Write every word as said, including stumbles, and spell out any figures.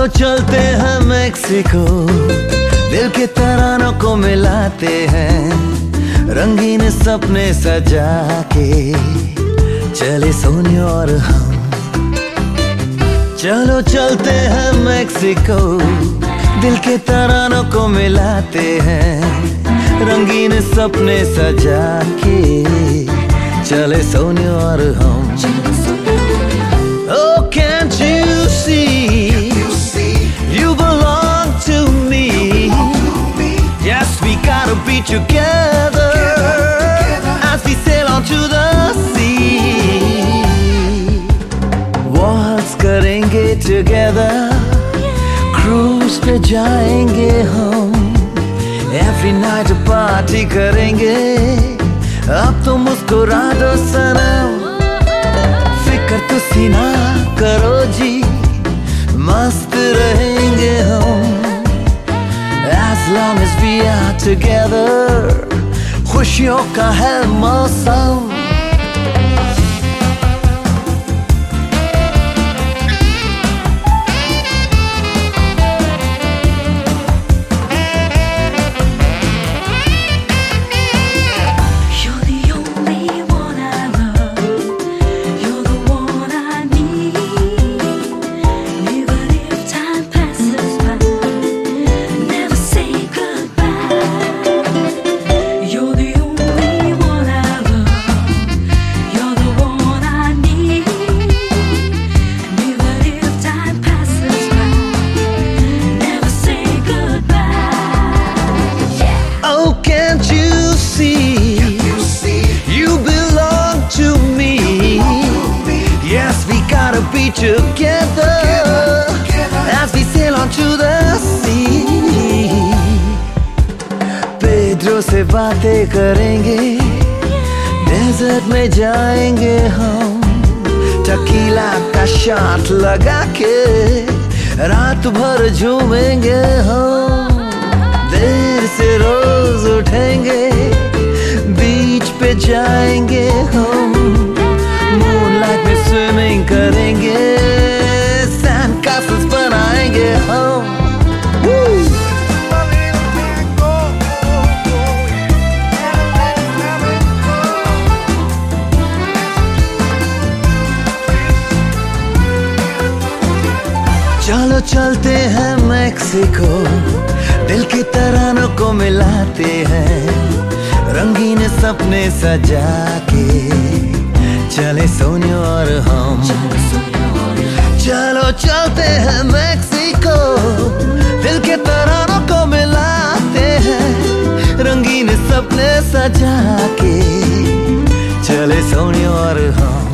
चलते हैं मेक्सिको, दिल के तरानों को मिलाते हैं, रंगीन सपने सजा के चले सोने और हम। चलो चलते हैं मेक्सिको, दिल के तरानों को मिलाते हैं, रंगीन सपने सजा के चले सोने और हम। Oh, can't you see, you belong to me. Yes, we gotta be together as we sail on to the sea. Waltz करेंगे together, cruise पे जाएंगे हम, every night party करेंगे, अब तो मुस्कुरा दो सनम, फिक्र तो सीना करो जी, मस्त रहेंगे हम, as long as we are together, खुशियों का है मौसम। Be together, together as we sail on to the sea. Pedro से बातें करेंगे, डेजर्ट में जाएंगे हम, टकीला का शॉट लगा के रात भर झूमेंगे हम, देर से रोज उठेंगे, बीच पे जाएंगे हम, मूनलाइट में स्विमिंग करेंगे, सैंड कैसल्स बनाएंगे हम। चलो चलते हैं मेक्सिको, दिल के तरानों को मिलाते हैं, रंगीन सपने सजा के चले सोने और हम। चलो चलते हैं मेक्सिको, दिल के तरानों को मिलाते हैं, रंगीन सपने सजा के चले सोने और हम।